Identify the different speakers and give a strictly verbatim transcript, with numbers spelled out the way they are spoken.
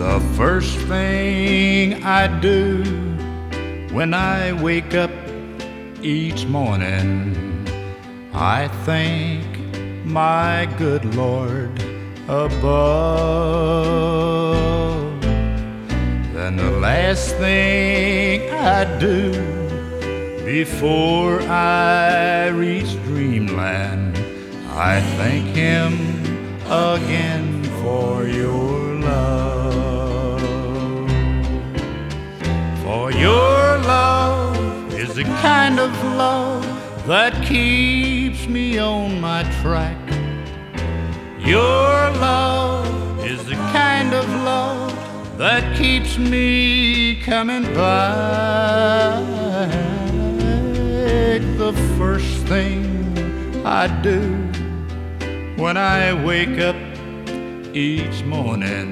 Speaker 1: The first thing I do when I wake up each morning, I thank my good Lord above. Then the last thing I do before I reach dreamland, I thank Him again for your love. For your love is the kind of love that keeps me on my track. Your love is the kind of love that keeps me coming back. The first thing I do when I wake up each morning,